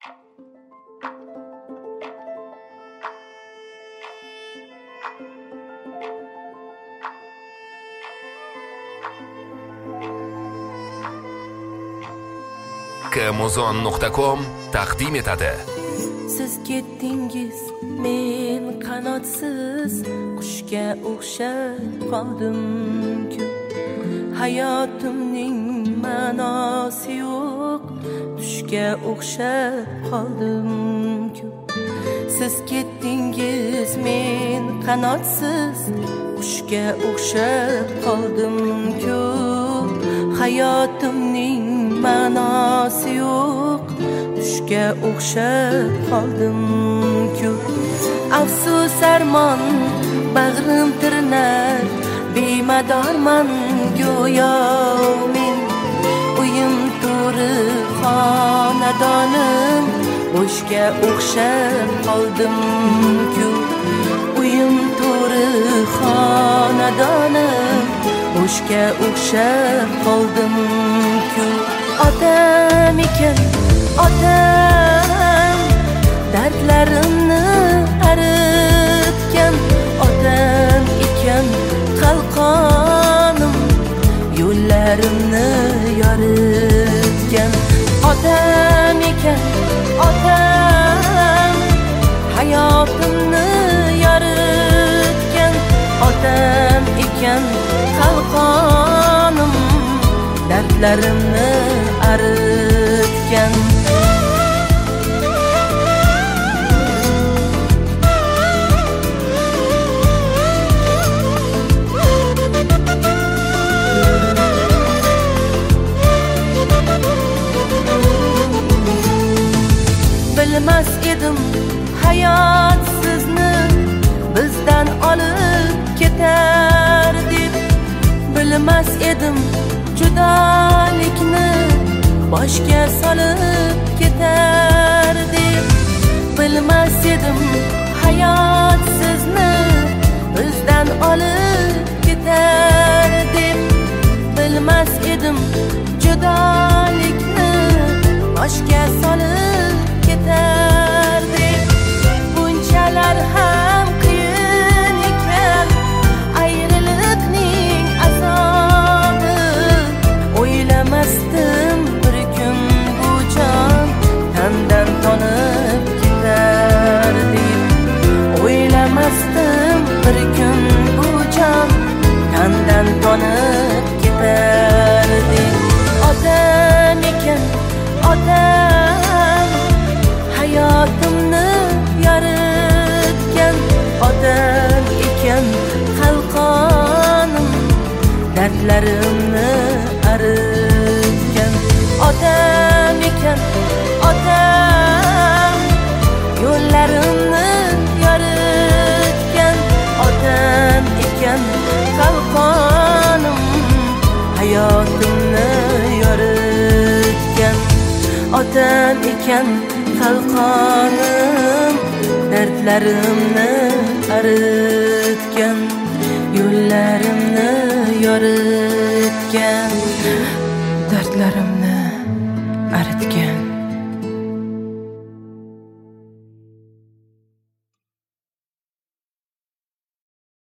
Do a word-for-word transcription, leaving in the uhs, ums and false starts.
kmuzon nuqta com taqdim etadi. Siz ketdingiz, men qanotsiz qushga o'xshab qoldim-ku. Hayotimning ma'nosi yo'q, tushga o'xshab qoldim-ku. Siz ketdingiz, men qanotsiz qushga o'xshab qoldim-ku. Hayotimning ma'nosi yo'q, tushga o'xshab qoldim-ku. Afsus armon bag'rim tirnar, bemadorman go'yo men. Uyim to'ri xonadonim bo'shga o'xshab qoldim-ku. Uyim to'ri xonadonim bo'shga o'xshab qoldim-ku. Otam ekan, otam dardlarimni aritgan. Otam ekan qalqonim, yo'llarimni yoritgan. Otam ekan, otam hayotimni yoritgan. Otam ekan qalqonim, dardlarimni aritgan. Bilmas edim hayot sizni bizdan olib ketar deb. Bilmas edim judolikni boshga solib ketar deb. Bilmas edim hayot sizni bizdan olib ketar deb. Bilmas edim judolikni boshga solib ketar deb. Bunchalar ham qiyin ekan ayriliqning azobi. O'ylamasdim bir kun bu jon tandan tonib ketar deb. O'ylamasdim bir kun bu jon tandan tonib ketar deb. Otam ekan, otam hayotimni yoritgan. Otam ekan qalqonim, dardlarimni aritgan. Otam ekan, otam yo'llarimni yoritgan. Otam ekan qalqonim, hayotimni yoritgan. Otam ekan qalqonim, dardlarimni aritgan. Yo'llarimni yoritgan, dardlarimni aritgan.